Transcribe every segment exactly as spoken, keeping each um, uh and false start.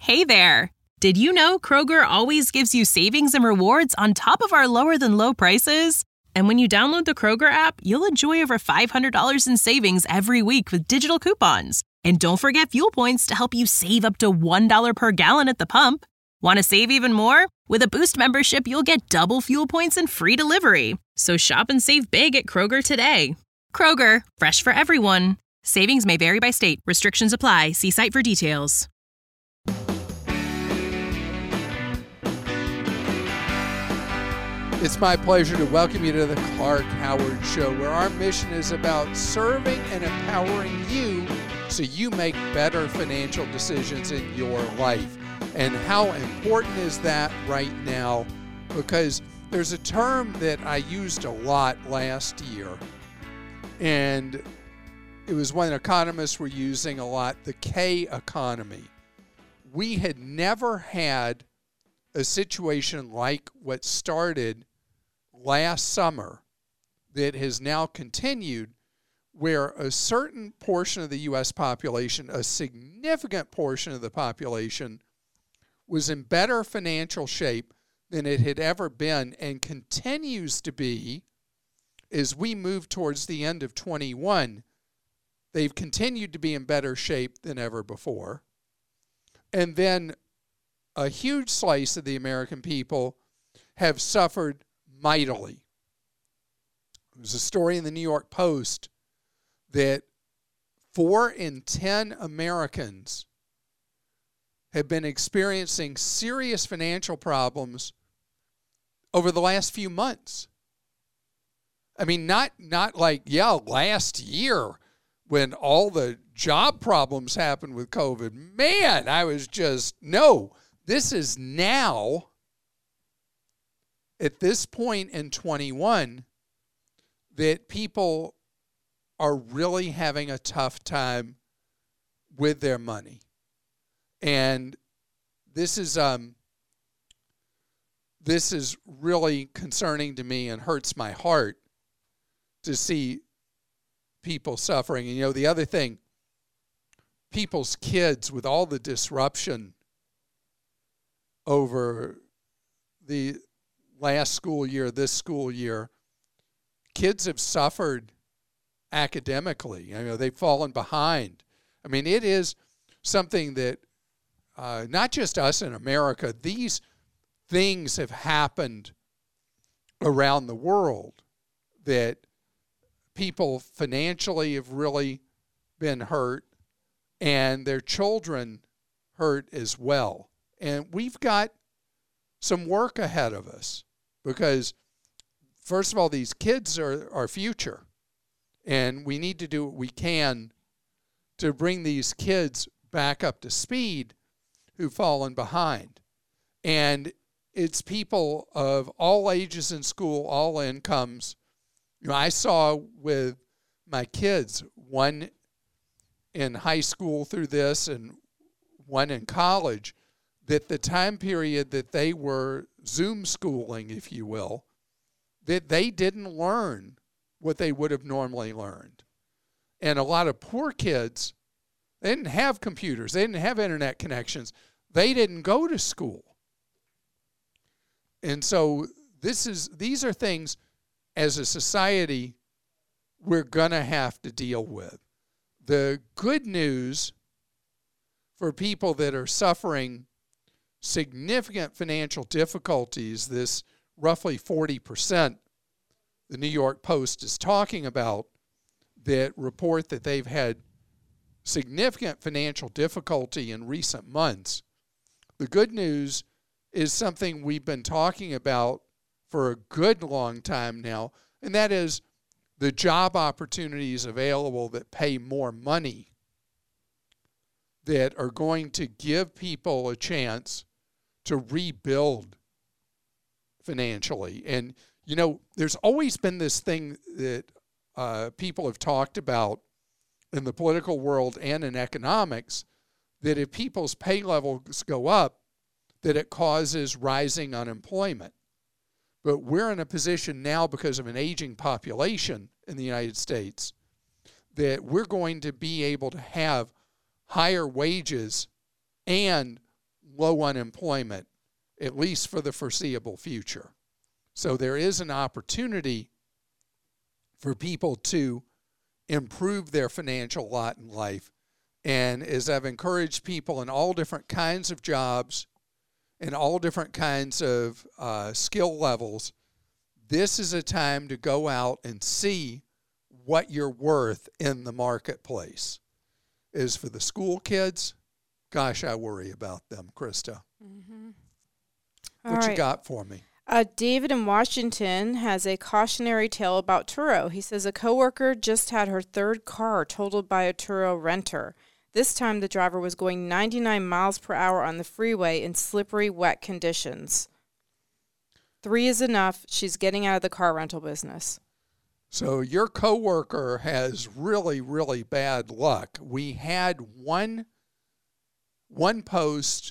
Hey there! Did you know Kroger always gives you savings and rewards on top of our lower-than-low prices? And when you download the Kroger app, you'll enjoy over five hundred dollars in savings every week with digital coupons. And don't forget fuel points to help you save up to one dollar per gallon at the pump. Want to save even more? With a Boost membership, you'll get double fuel points and free delivery. So shop and save big at Kroger today. Kroger, fresh for everyone. Savings may vary by state. Restrictions apply. See site for details. It's my pleasure to welcome you to the Clark Howard Show, where our mission is about serving and empowering you so you make better financial decisions in your life. And how important is that right now? Because there's a term that I used a lot last year, and it was when economists were using a lot, the K economy. We had never had a situation like what started last summer that has now continued, where a certain portion of the U S population, a significant portion of the population, was in better financial shape than it had ever been and continues to be as we move towards the end of twenty-one. They've continued to be in better shape than ever before. And then a huge slice of the American people have suffered mightily. There was a story in the New York Post that four in ten Americans have been experiencing serious financial problems over the last few months. I mean, not not like, yeah, last year when all the job problems happened with COVID. Man, I was just, no, this is now, at this point in twenty-one, that people are really having a tough time with their money. And this is um this is really concerning to me and hurts my heart to see people suffering. And you know, the other thing, people's kids, with all the disruption over the last school year, this school year, kids have suffered academically. You know, they've fallen behind. I mean, it is something that uh, not just us in America, these things have happened around the world, that people financially have really been hurt and their children hurt as well. And we've got some work ahead of us because, first of all, these kids are our future, and we need to do what we can to bring these kids back up to speed who've fallen behind. And it's people of all ages in school, all incomes. You know, I saw with my kids, one in high school through this and one in college, that the time period that they were Zoom schooling, if you will, that they didn't learn what they would have normally learned. And a lot of poor kids, they didn't have computers, they didn't have internet connections, they didn't go to school. And so this is these are things as a society we're going to have to deal with. The good news for people that are suffering significant financial difficulties, this roughly forty percent the New York Post is talking about, that report that they've had significant financial difficulty in recent months. The good news is something we've been talking about for a good long time now, and that is the job opportunities available that pay more money, that are going to give people a chance to rebuild financially. And, you know, there's always been this thing that uh, people have talked about in the political world and in economics, that if people's pay levels go up, that it causes rising unemployment. But we're in a position now, because of an aging population in the United States, that we're going to be able to have higher wages and low unemployment, at least for the foreseeable future. So there is an opportunity for people to improve their financial lot in life. And as I've encouraged people in all different kinds of jobs and all different kinds of uh, skill levels, this is a time to go out and see what you're worth in the marketplace. As for the school kids, gosh, I worry about them, Krista. Mm-hmm. What All you right. got for me? Uh, David in Washington has a cautionary tale about Turo. He says a coworker just had her third car totaled by a Turo renter. This time the driver was going ninety-nine miles per hour on the freeway in slippery, wet conditions. Three is enough. She's getting out of the car rental business. So your coworker has really, really bad luck. We had one, one post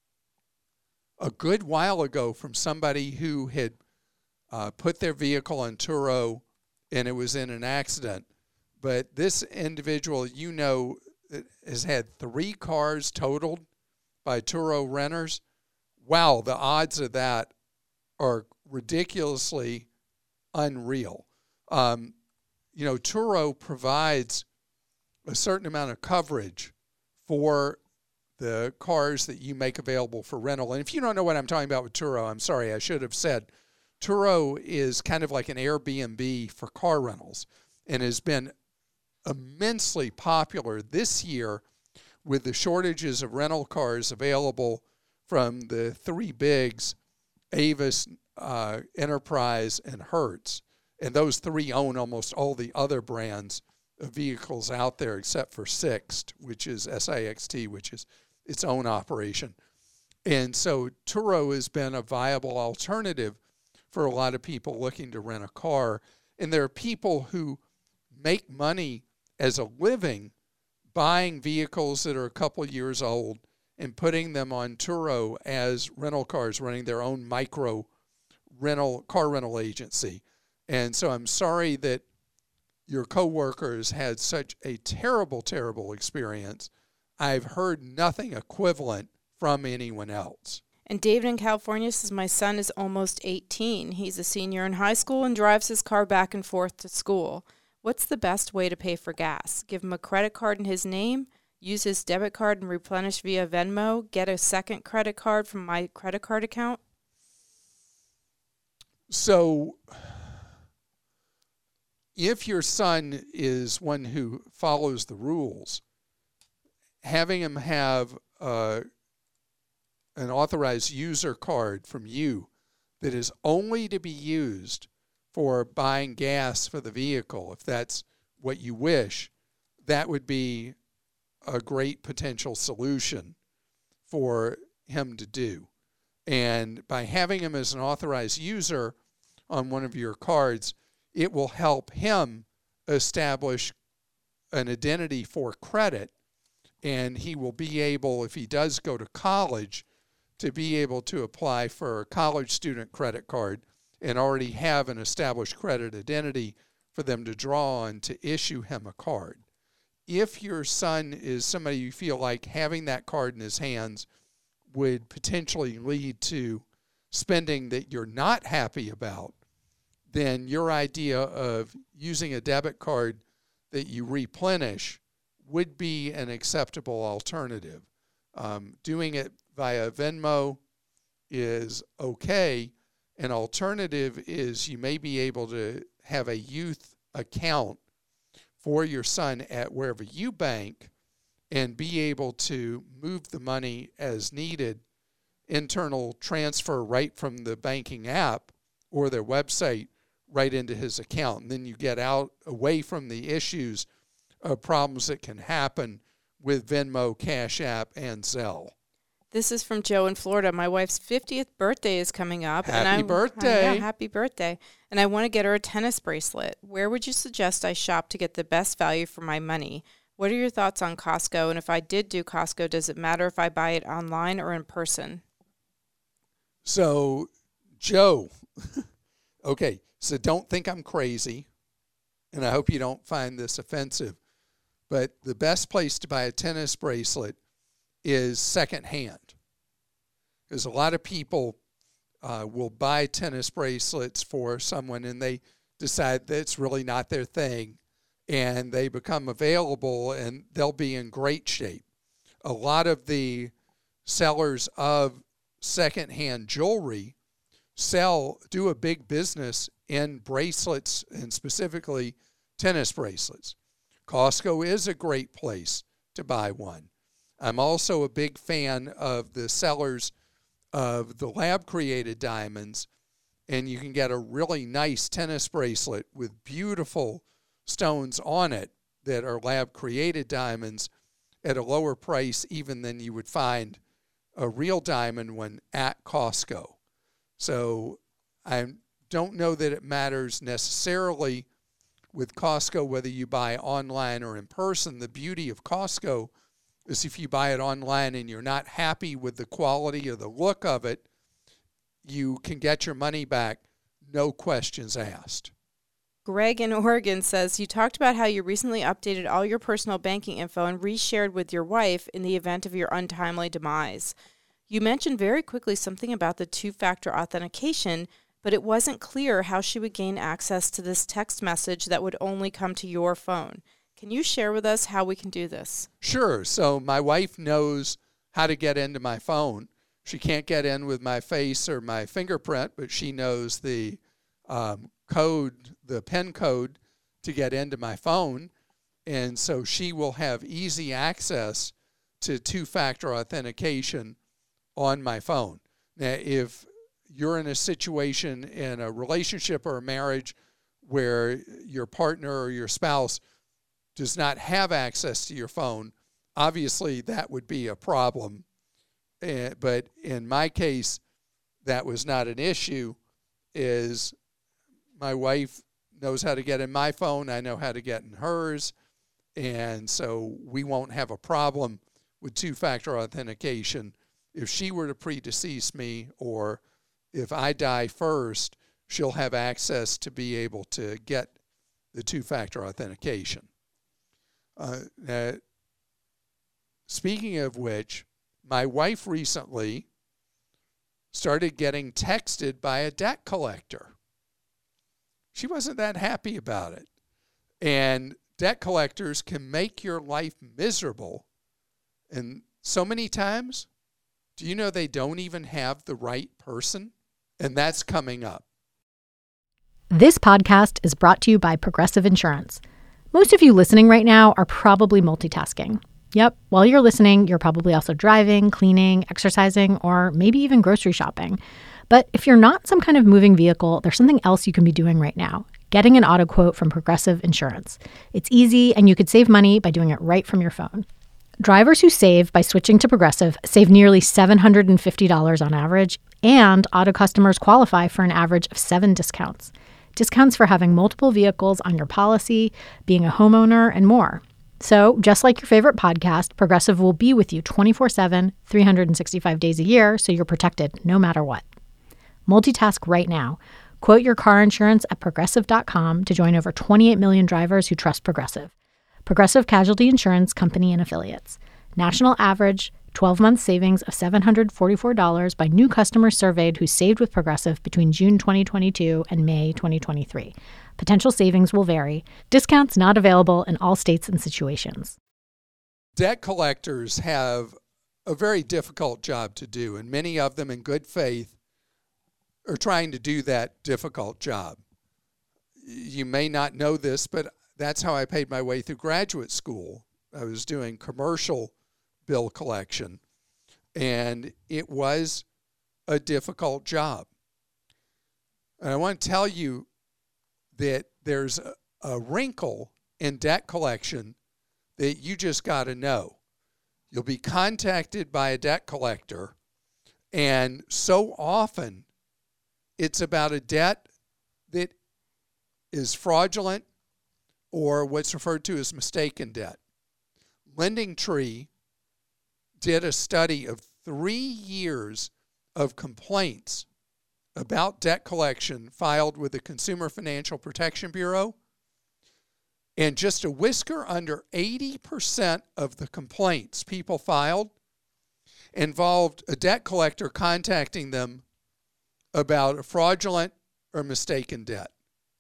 a good while ago from somebody who had uh, put their vehicle on Turo and it was in an accident. But this individual, you know, has had three cars totaled by Turo renters. Wow, the odds of that are ridiculously unreal. Um, you know, Turo provides a certain amount of coverage for the cars that you make available for rental. And if you don't know what I'm talking about with Turo, I'm sorry, I should have said. Turo is kind of like an Airbnb for car rentals and has been immensely popular this year with the shortages of rental cars available from the three bigs, Avis, uh, Enterprise, and Hertz. And those three own almost all the other brands of vehicles out there except for Sixt, which is S I X T, which is its own operation. And so Turo has been a viable alternative for a lot of people looking to rent a car. And there are people who make money as a living buying vehicles that are a couple years old and putting them on Turo as rental cars, running their own micro rental car rental agency. And so I'm sorry that your coworkers had such a terrible, terrible experience. I've heard nothing equivalent from anyone else. And David in California says, my son is almost eighteen. He's a senior in high school and drives his car back and forth to school. What's the best way to pay for gas? Give him a credit card in his name, use his debit card and replenish via Venmo, get a second credit card from my credit card account? So if your son is one who follows the rules, having him have uh, an authorized user card from you that is only to be used for buying gas for the vehicle, if that's what you wish, that would be a great potential solution for him to do. And by having him as an authorized user on one of your cards, it will help him establish an identity for credit, and he will be able, if he does go to college, to be able to apply for a college student credit card and already have an established credit identity for them to draw on to issue him a card. If your son is somebody you feel like having that card in his hands would potentially lead to spending that you're not happy about, then your idea of using a debit card that you replenish would be an acceptable alternative. Um, doing it via Venmo is okay. An alternative is you may be able to have a youth account for your son at wherever you bank and be able to move the money as needed, internal transfer right from the banking app or their website right into his account. And then you get out away from the issues of problems that can happen with Venmo, Cash App, and Zelle. This is from Joe in Florida. My wife's fiftieth birthday is coming up. Happy and I, birthday. I, yeah, happy birthday. And I want to get her a tennis bracelet. Where would you suggest I shop to get the best value for my money? What are your thoughts on Costco? And if I did do Costco, does it matter if I buy it online or in person? So, Joe, okay, so don't think I'm crazy, and I hope you don't find this offensive, but the best place to buy a tennis bracelet is secondhand. Because a lot of people uh, will buy tennis bracelets for someone and they decide that it's really not their thing, and they become available and they'll be in great shape. A lot of the sellers of secondhand jewelry sell, do a big business in bracelets and specifically tennis bracelets. Costco is a great place to buy one. I'm also a big fan of the sellers of the lab-created diamonds, and you can get a really nice tennis bracelet with beautiful stones on it that are lab-created diamonds at a lower price even than you would find a real diamond one at Costco. So I don't know that it matters necessarily with Costco whether you buy online or in person. The beauty of Costco is if you buy it online and you're not happy with the quality or the look of it, you can get your money back, no questions asked. Greg in Oregon says, you talked about how you recently updated all your personal banking info and reshared with your wife in the event of your untimely demise. You mentioned very quickly something about the two-factor authentication, but it wasn't clear how she would gain access to this text message that would only come to your phone. Can you share with us how we can do this? Sure. So my wife knows how to get into my phone. She can't get in with my face or my fingerprint, but she knows the um, code, the PIN code to get into my phone. And so she will have easy access to two-factor authentication on my phone. Now, if you're in a situation in a relationship or a marriage where your partner or your spouse does not have access to your phone, obviously that would be a problem. Uh, but in my case, that was not an issue, is my wife knows how to get in my phone, I know how to get in hers, and so we won't have a problem with two-factor authentication. If she were to predecease me or if I die first, she'll have access to be able to get the two-factor authentication. Uh, uh, speaking of which, my wife recently started getting texted by a debt collector. She wasn't that happy about it. And debt collectors can make your life miserable. And so many times, do you know they don't even have the right person? And that's coming up. This podcast is brought to you by Progressive Insurance. Most of you listening right now are probably multitasking. Yep, while you're listening, you're probably also driving, cleaning, exercising, or maybe even grocery shopping. But if you're not some kind of moving vehicle, there's something else you can be doing right now. Getting an auto quote from Progressive Insurance. It's easy, and you could save money by doing it right from your phone. Drivers who save by switching to Progressive save nearly seven hundred fifty dollars on average, and auto customers qualify for an average of seven discounts. Discounts for having multiple vehicles on your policy, being a homeowner, and more. So, just like your favorite podcast, Progressive will be with you twenty-four seven, three hundred sixty-five days a year, so you're protected no matter what. Multitask right now. Quote your car insurance at Progressive dot com to join over twenty-eight million drivers who trust Progressive. Progressive Casualty Insurance Company and Affiliates. National average twelve-month savings of seven hundred forty-four dollars by new customers surveyed who saved with Progressive between June twenty twenty-two and May twenty twenty-three. Potential savings will vary. Discounts not available in all states and situations. Debt collectors have a very difficult job to do, and many of them in good faith are trying to do that difficult job. You may not know this, but that's how I paid my way through graduate school. I was doing commercial bill collection, and it was a difficult job. And I want to tell you that there's a, a wrinkle in debt collection that you just got to know. You'll be contacted by a debt collector, and so often it's about a debt that is fraudulent or what's referred to as mistaken debt. LendingTree did a study of three years of complaints about debt collection filed with the Consumer Financial Protection Bureau, and just a whisker under eighty percent of the complaints people filed involved a debt collector contacting them about a fraudulent or mistaken debt.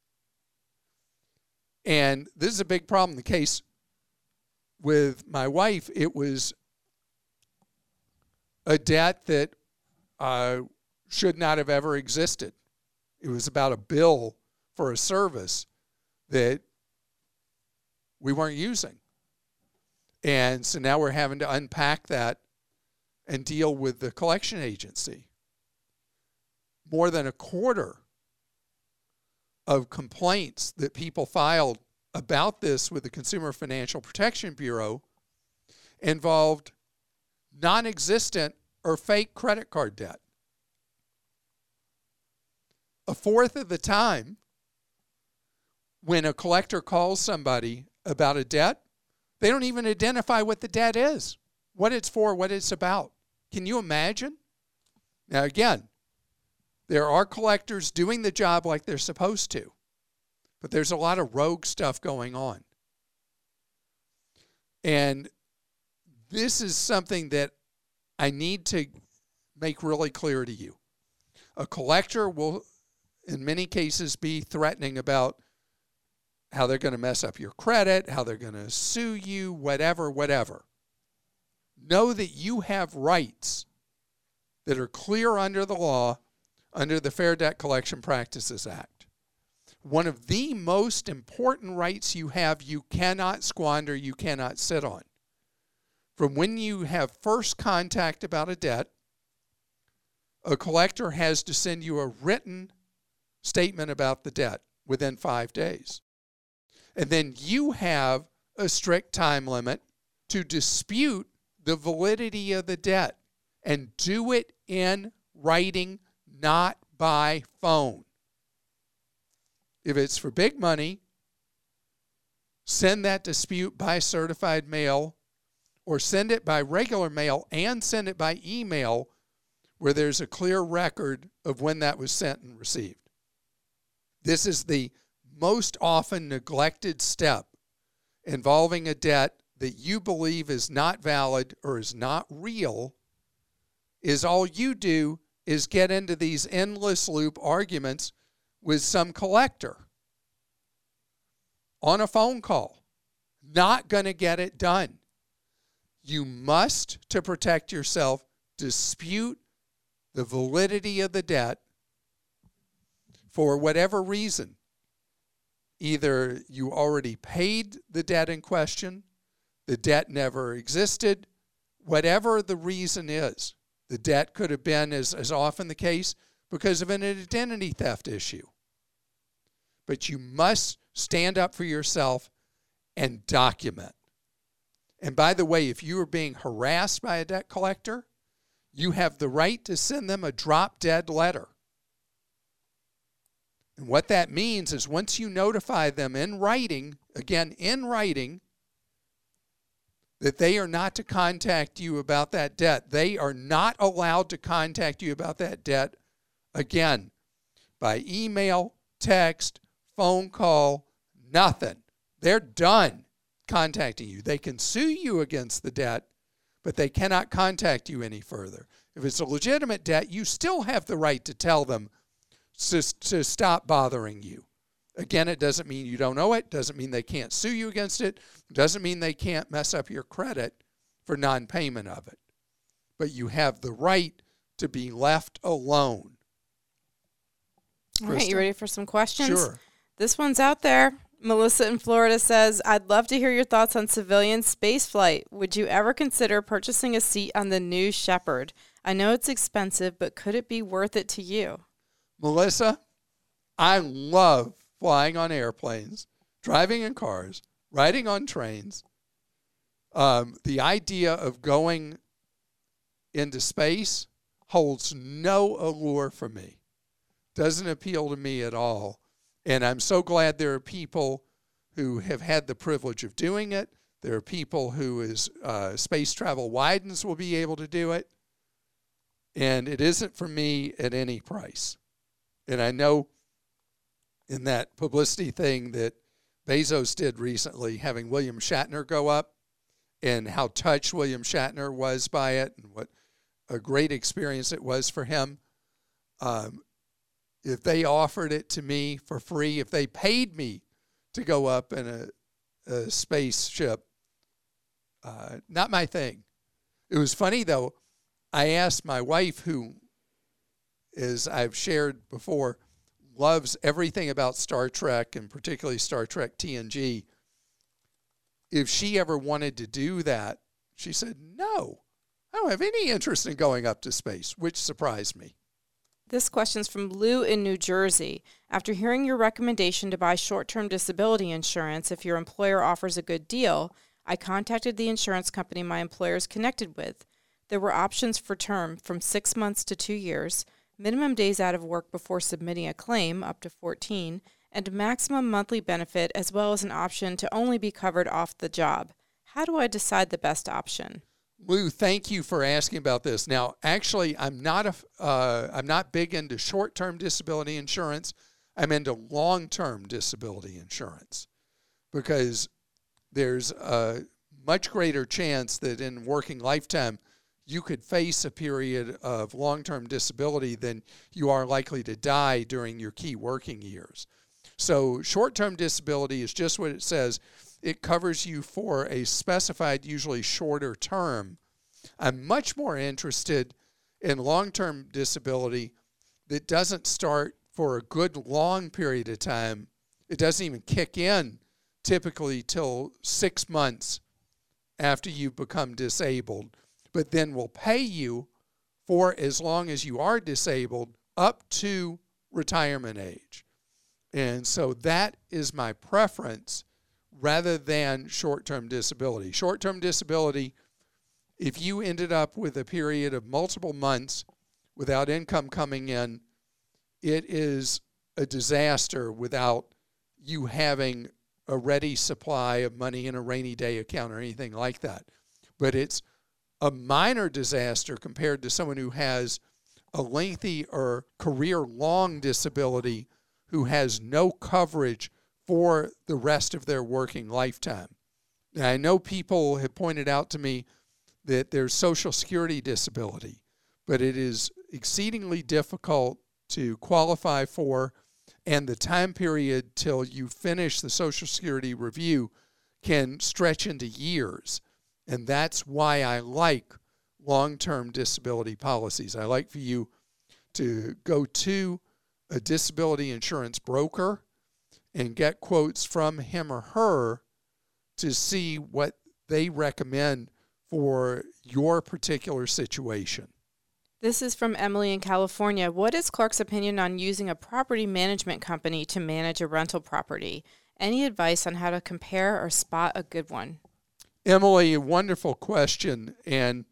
And this is a big problem. The case with my wife, it was a debt that uh, should not have ever existed. It was about a bill for a service that we weren't using. And so now we're having to unpack that and deal with the collection agency. More than a quarter of complaints that people filed about this with the Consumer Financial Protection Bureau involved non-existent or fake credit card debt. A fourth of the time, when a collector calls somebody about a debt, they don't even identify what the debt is, what it's for, what it's about. Can you imagine? Now, again, there are collectors doing the job like they're supposed to, but there's a lot of rogue stuff going on. And this is something that I need to make really clear to you. A collector will, in many cases, be threatening about how they're going to mess up your credit, how they're going to sue you, whatever, whatever. Know that you have rights that are clear under the law, under the Fair Debt Collection Practices Act. One of the most important rights you have, you cannot squander, you cannot sit on. From when you have first contact about a debt, a collector has to send you a written statement about the debt within five days. And then you have a strict time limit to dispute the validity of the debt and do it in writing, not by phone. If it's for big money, send that dispute by certified mail or send it by regular mail and send it by email where there's a clear record of when that was sent and received. This is the most often neglected step involving a debt that you believe is not valid or is not real, is all you do is get into these endless loop arguments with some collector on a phone call. Not going to get it done. You must, to protect yourself, dispute the validity of the debt for whatever reason. Either you already paid the debt in question, the debt never existed, whatever the reason is. The debt could have been, as is often the case, because of an identity theft issue. But you must stand up for yourself and document. And by the way, if you are being harassed by a debt collector, you have the right to send them a drop-dead letter. And what that means is once you notify them in writing, again, in writing, that they are not to contact you about that debt. They are not allowed to contact you about that debt again by email, text, phone call, nothing. They're done contacting you. They can sue you against the debt, but they cannot contact you any further. If it's a legitimate debt, you still have the right to tell them to, to stop bothering you. Again, it doesn't mean you don't owe it, doesn't mean they can't sue you against it, doesn't mean they can't mess up your credit for non-payment of it. But you have the right to be left alone. All right, you ready for some questions? Sure. This one's out there. Melissa in Florida says, I'd love to hear your thoughts on civilian spaceflight. Would you ever consider purchasing a seat on the New Shepard? I know it's expensive, but could it be worth it to you? Melissa, I love flying on airplanes, driving in cars, riding on trains. Um, the idea of going into space holds no allure for me. Doesn't appeal to me at all. And I'm so glad there are people who have had the privilege of doing it. There are people who, as uh, space travel widens, will be able to do it. And it isn't for me at any price. And I know in that publicity thing that Bezos did recently, having William Shatner go up, and how touched William Shatner was by it, and what a great experience it was for him. Um, if they offered it to me for free, if they paid me to go up in a, a spaceship, uh, not my thing. It was funny, though. I asked my wife, who, as I've shared before, loves everything about Star Trek, and particularly Star Trek T N G, if she ever wanted to do that. She said, no, I don't have any interest in going up to space, which surprised me. This question's from Lou in New Jersey. After hearing your recommendation to buy short-term disability insurance if your employer offers a good deal, I contacted the insurance company my employer is connected with. There were options for term from six months to two years, minimum days out of work before submitting a claim, up to fourteen, and maximum monthly benefit, as well as an option to only be covered off the job. How do I decide the best option? Lou, thank you for asking about this. Now, actually, I'm not a, uh, I'm not big into short-term disability insurance. I'm into long-term disability insurance because there's a much greater chance that in working lifetime you could face a period of long-term disability than you are likely to die during your key working years. So short-term disability is just what it says. It covers you for a specified, usually shorter term. I'm much more interested in long-term disability that doesn't start for a good long period of time. It doesn't even kick in typically till six months after you've become disabled, but then will pay you for as long as you are disabled up to retirement age. And so that is my preference rather than short-term disability. Short-term disability, if you ended up with a period of multiple months without income coming in, it is a disaster without you having a ready supply of money in a rainy day account or anything like that. But it's a minor disaster compared to someone who has a lengthy or career-long disability who has no coverage for the rest of their working lifetime. Now, I know people have pointed out to me that there's Social Security disability, but it is exceedingly difficult to qualify for, and the time period till you finish the Social Security review can stretch into years. And that's why I like long-term disability policies. I like for you to go to a disability insurance broker and get quotes from him or her to see what they recommend for your particular situation. This is from Emily in California. What is Clark's opinion on using a property management company to manage a rental property? Any advice on how to compare or spot a good one? Emily, a wonderful question. And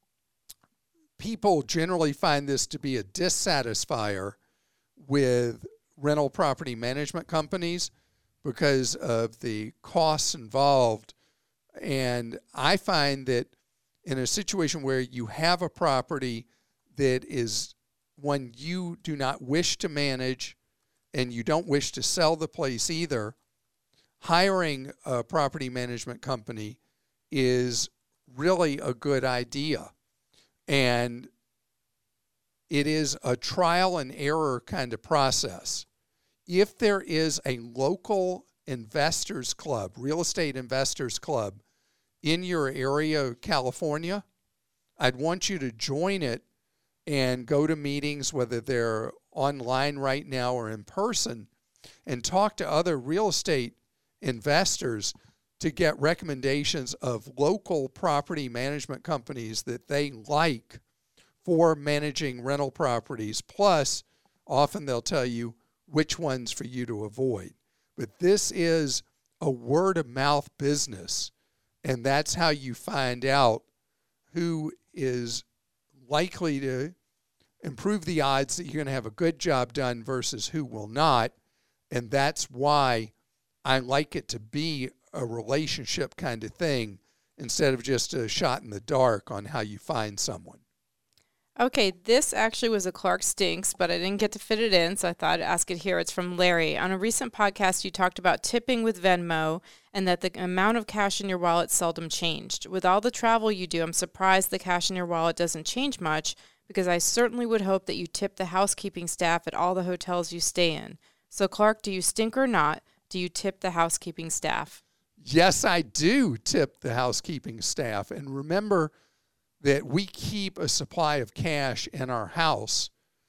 people generally find this to be a dissatisfier with rental property management companies because of the costs involved. And I find that in a situation where you have a property that is one you do not wish to manage and you don't wish to sell the place either, hiring a property management company is really a good idea. And it is a trial and error kind of process. If there is a local investors club, real estate investors club in your area of California, I'd want you to join it and go to meetings, whether they're online right now or in person, and talk to other real estate investors to get recommendations of local property management companies that they like for managing rental properties. Plus, often they'll tell you which ones for you to avoid. But this is a word-of-mouth business, and that's how you find out who is likely to improve the odds that you're going to have a good job done versus who will not. And that's why I like it to be a relationship kind of thing instead of just a shot in the dark on how you find someone. Okay, this actually was a Clark Stinks, but I didn't get to fit it in, so I thought I'd ask it here. It's from Larry. On a recent podcast, you talked about tipping with Venmo and that the amount of cash in your wallet seldom changed. With all the travel you do, I'm surprised the cash in your wallet doesn't change much, because I certainly would hope that you tip the housekeeping staff at all the hotels you stay in. So, Clark, do you stink or not? Do you tip the housekeeping staff? Yes, I do tip the housekeeping staff. And remember that we keep a supply of cash in our house,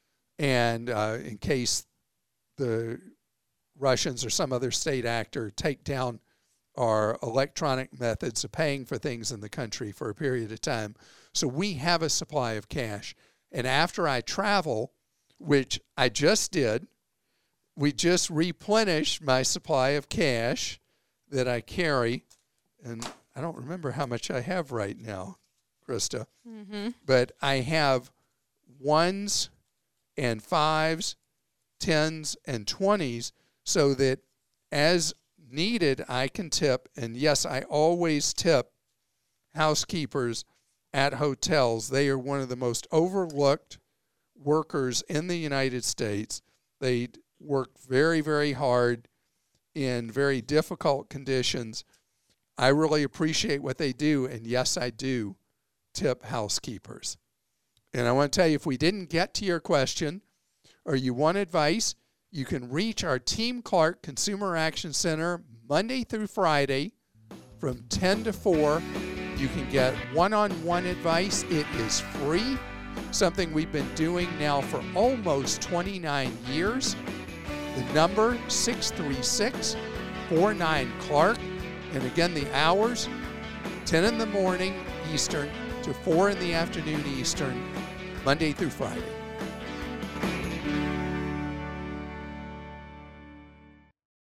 and uh, in case the Russians or some other state actor take down our electronic methods of paying for things in the country for a period of time. So we have a supply of cash. And after I travel, which I just did, we just replenished my supply of cash that I carry. And I don't remember how much I have right now, Krista. Mm-hmm. But I have ones and fives, tens and twenties, so that as needed, I can tip. And yes, I always tip housekeepers at hotels. They are one of the most overlooked workers in the United States. They work very, very hard in very difficult conditions. I really appreciate what they do, and yes, I do tip housekeepers. And I want to tell you, if we didn't get to your question or you want advice, you can reach our Team Clark Consumer Action Center Monday through Friday from ten to four. You can get one-on-one advice. It is free, something we've been doing now for almost twenty-nine years. The number, six three six, four nine, Clark. And again, the hours, ten in the morning Eastern to four in the afternoon Eastern, Monday through Friday.